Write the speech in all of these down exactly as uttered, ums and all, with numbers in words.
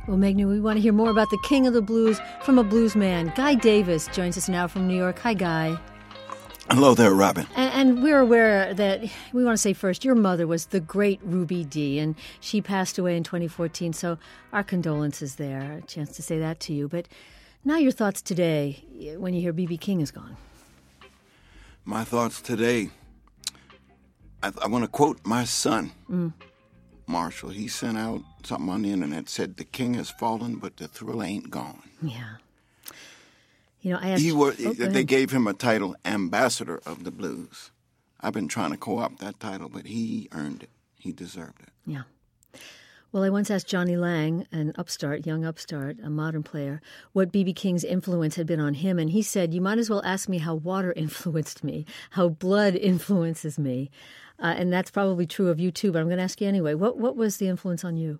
Well, Meghnad, we want to hear more about the king of the blues from a blues man. Guy Davis joins us now from New York. Hi, Guy. Hello there, Robin. And, and we're aware that, we want to say first, your mother was the great Ruby Dee, and she passed away in twenty fourteen, so our condolences there, a chance to say that to you. But now your thoughts today when you hear B B King is gone. My thoughts today, I, I want to quote my son, mm. Marshall. He sent out something on the internet, said, "The king has fallen, but the thrill ain't gone." Yeah. You know, I asked, he was, oh, they gave him a title, Ambassador of the Blues. I've been trying to co-opt that title, but he earned it. He deserved it. Yeah. Well, I once asked Johnny Lang, an upstart, young upstart, a modern player, what B B King's influence had been on him, and he said, "You might as well ask me how water influenced me, how blood influences me." Uh, and that's probably true of you, too, but I'm going to ask you anyway. What what was the influence on you?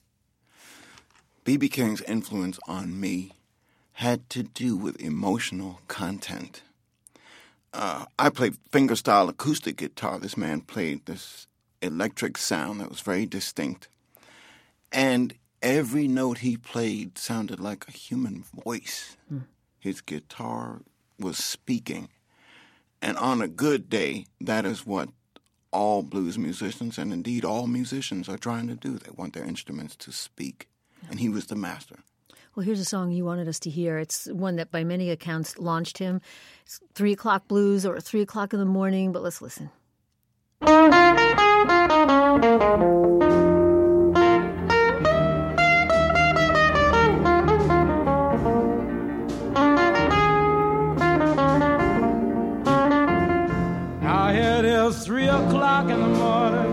B B King's influence on me had to do with emotional content. Uh, I played fingerstyle acoustic guitar. This man played this electric sound that was very distinct. And every note he played sounded like a human voice. Hmm. His guitar was speaking. And on a good day, that is what all blues musicians, and indeed all musicians, are trying to do. They want their instruments to speak. Yeah. And he was the master. Well, here's a song you wanted us to hear. It's one that by many accounts launched him. It's three o'clock blues or three o'clock in the morning, but let's listen. Now here it is, three o'clock in the morning.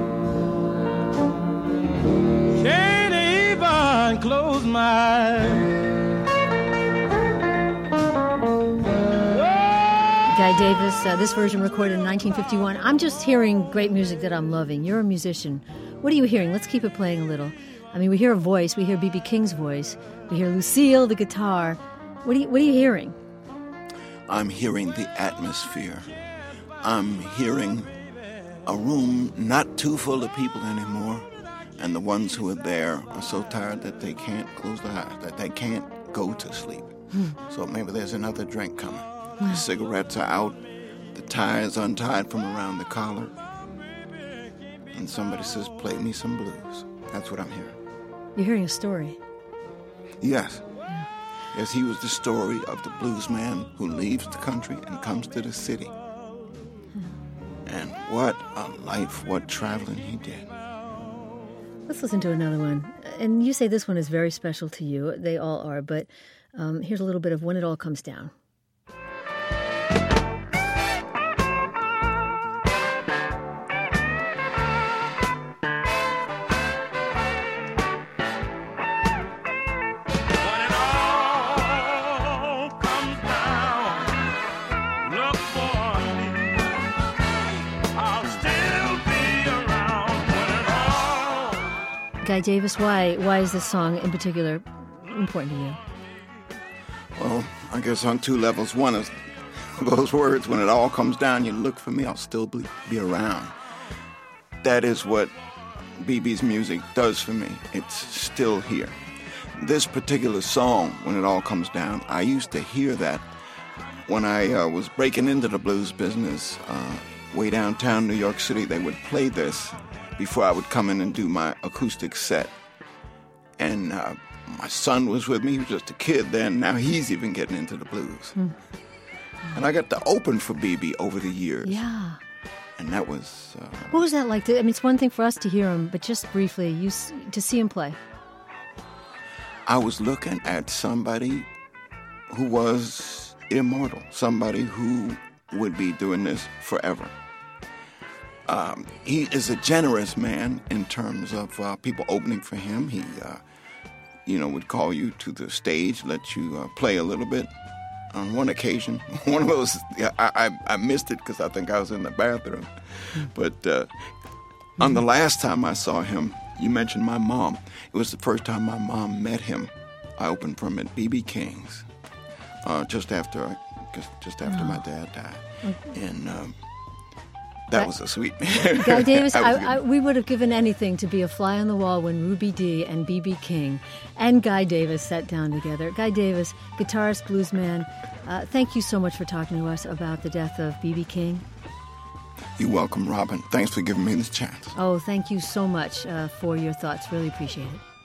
Can't even close my eyes. Guy Davis, uh, this version recorded in nineteen fifty-one. I'm just hearing great music that I'm loving. You're a musician. What are you hearing? Let's keep it playing a little. I mean, we hear a voice. We hear B B King's voice. We hear Lucille, the guitar. What are you, what are you hearing? I'm hearing the atmosphere. I'm hearing a room not too full of people anymore, and the ones who are there are so tired that they can't close their eyes, that they can't go to sleep. Hmm. So maybe there's another drink coming. The cigarettes are out, the tie is untied from around the collar, and somebody says, "Play me some blues." That's what I'm hearing. You're hearing a story. Yes. Yeah. Yes, he was the story of the blues man who leaves the country and comes to the city. Hmm. And what a life, what traveling he did. Let's listen to another one. And you say this one is very special to you. They all are, but um, here's a little bit of When It All Comes Down. Guy Davis, why why is this song in particular important to you? Well, I guess on two levels. One is those words, when it all comes down, you look for me, I'll still be, be around. That is what B B's music does for me. It's still here. This particular song, When It All Comes Down, I used to hear that when I uh, was breaking into the blues business uh, way downtown New York City. They would play this before I would come in and do my acoustic set. And uh, my son was with me. He was just a kid then. Now he's even getting into the blues. Mm. And I got to open for B B over the years. Yeah. And that was... Uh, what was that like? To, I mean, it's one thing for us to hear him, but just briefly, you to see him play. I was looking at somebody who was immortal. Somebody who would be doing this forever. Um, he is a generous man in terms of uh, people opening for him. He, uh, you know, would call you to the stage, let you uh, play a little bit. On one occasion, one of those, I, I, I missed it because I think I was in the bathroom. But uh, on the last time I saw him, you mentioned my mom. It was the first time my mom met him. I opened for him at B B King's uh, just after, just, just after oh. my dad died. Okay. And... Um, That Guy, was a sweet. Guy Davis, I I, I, we would have given anything to be a fly on the wall when Ruby Dee and B B King and Guy Davis sat down together. Guy Davis, guitarist, bluesman, uh, thank you so much for talking to us about the death of B B King. You're welcome, Robin. Thanks for giving me this chance. Oh, thank you so much uh, for your thoughts. Really appreciate it.